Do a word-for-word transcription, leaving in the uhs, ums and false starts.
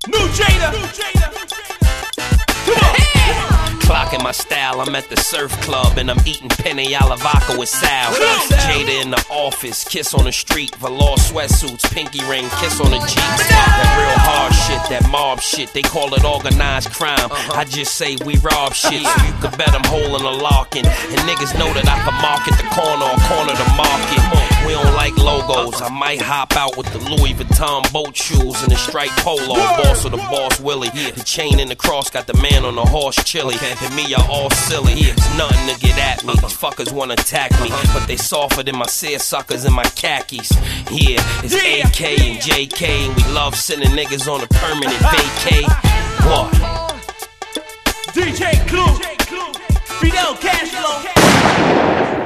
New Jada. Come on. Clocking my style, I'm at the surf club and I'm eating penne alla vodka with Sal. Jada in the office, kiss on the street, velour sweatsuits, pinky ring, kiss on the cheeks. That real hard shit, that mob shit, they call it organized crime. I just say we rob shit, so you can bet I'm holding a lockin'. And niggas know that I can market the corner or corner the market. We don't like logos, I might hop out with the Louis Vuitton boat shoes and the striped polo. Boss of the boss Willie, the chain in the cross got the man on the horse chili. And me, y'all all silly. It's nothing to get at me. These fuckers wanna attack me, but they softer than my seersuckers and my khakis. Yeah, it's A K and J K, and we love sending niggas on a permanent vacay. What? D J Clue, Fidel Castro.